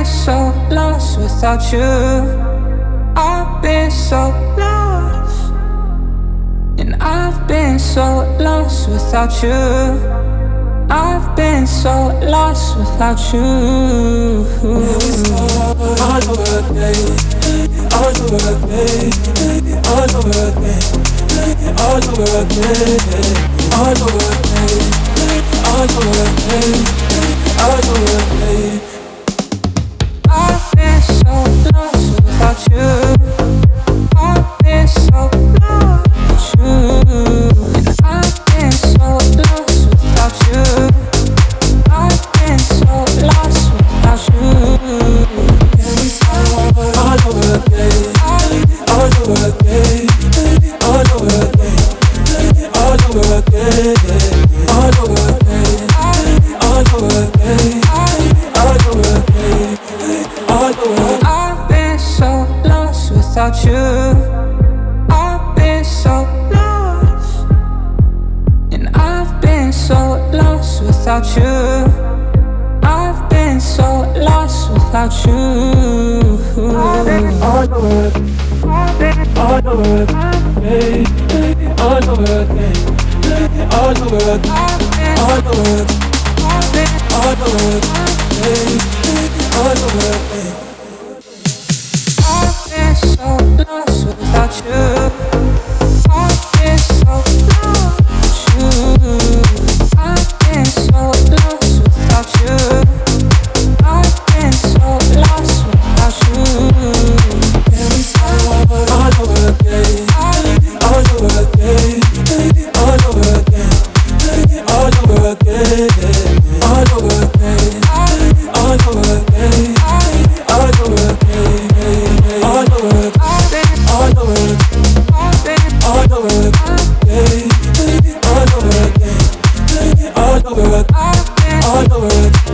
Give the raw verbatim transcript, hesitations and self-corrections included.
so lost without you. I've been so lost, and I've been so lost without you. I've been so lost without you. All over again, all over again, all over again, all over again, all over again, all over again, all over again. I've been so lost without you. I've been so lost without you. And I've been so lost without you. I've been so lost without you. Can we start all over again, all over again, all over again, all over again, all over again, all over again, all over again, all over. I've been so lost without you. I've been so lost, and I've been so lost without you. I've been so lost without you. All over, all over again, all over again, all over, all over, all over again, all over again. I've been so lost without you. I've been so lost without you. I've been so lost without you. I've been so lost without you. Can we start all over again, all over again, all over again, all over again, all over again, all over again, all over again, all over, all over, all over again, all over again, all over, all over.